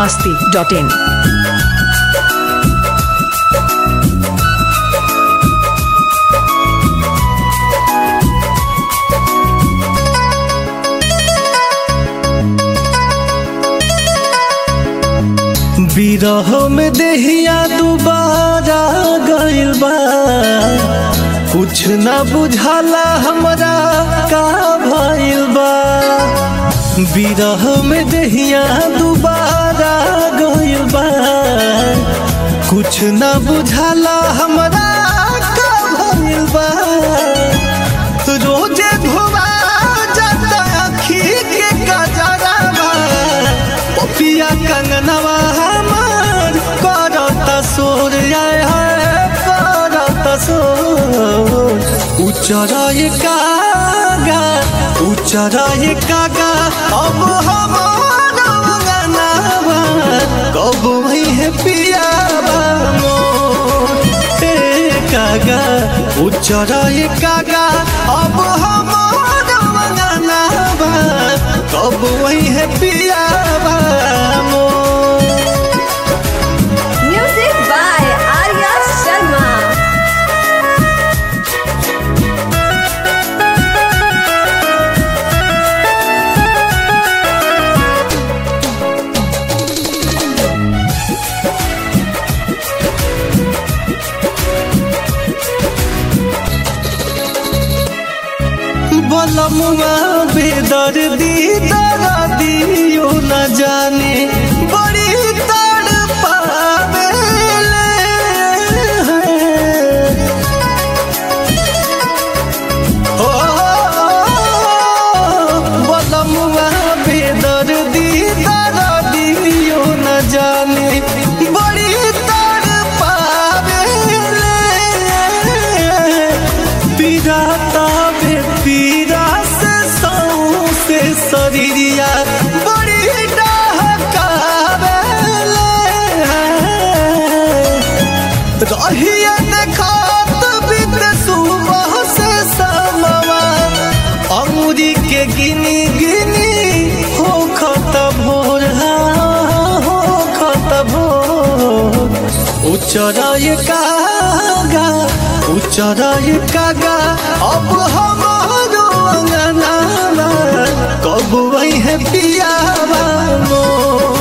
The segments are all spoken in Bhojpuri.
masti.in. बिरह में देहिया दुबारा गइल बा, कुछ ना बुझाला हमरा का भइल बा। बिरह में देहिया दुबारा गइल बा, कुछ ना बुझाला हमरा का भइल बा। रोजे धोबा जाता आँखी के कजरावा, पपिया कंगनवा हमार करता सोर, करता सोर। उचराए कागा उचराए कागा, अब हमार गनावा कब वही है पियावा मोर। कागा उचराए कागा, अब हमार गनावा कब वही है पियावा मोर। Music by Arya Sharma. बलमुआ बेदर्दी दर्दियो न जाने, बड़ी तड़पावेले। ओ बलमुआ बेदर्दी दर्दियो न जाने, बड़ी तड़पावेले। पिराता पीरा से सौंसे शरीरिया बड़ी डहकावेले। रहिया देखत बीत सुबह से समवा, अंगूरी के गिनी गिनी होखत भोर, होखत भोर। उचराए कागा उचराए कागा, अब हमारो अंगनावा कब वही है पियावा मोर।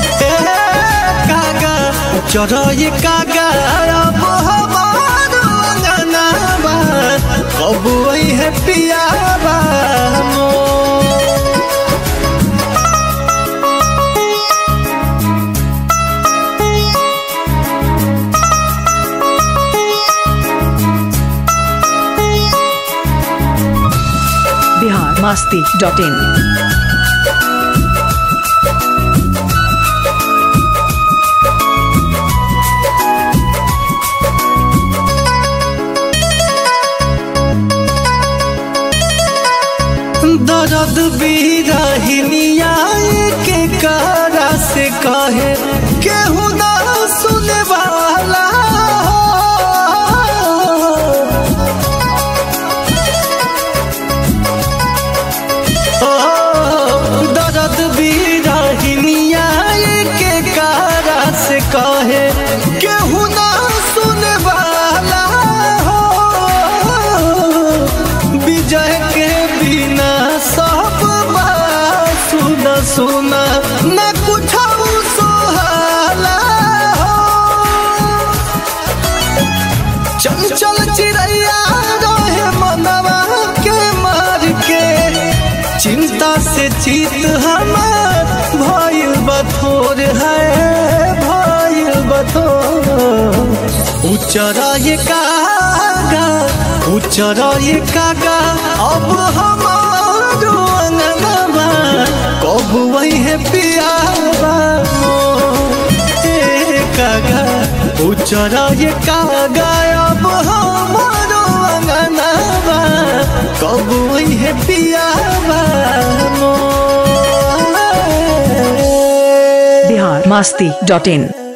कागा उचराए कागा, अब हमारो अंगनावा कब वही है पियावा मोर। masti.in. दर्द बिरहिनिया के कारा से कहे, केहू ना सुने वाला हो। दर्द बिरहिनिया के कारा से कहे, केहू ना सुने वाला हो। विजय के बिना सब सुना सुना न कुछ सुहाला हो। चंचल चिड़ैया रहे मनवा के मार के, चिंता से चित हमार भइल बथोर, है भइल बथोर। उचराए कागा उचराए कागा, अब हमारो अंगनावा कब वही है पियावा मोर। कागा उचराए कागा, अब हमारो अंगनावा कब वही है पियावा मोर। biharmasti.in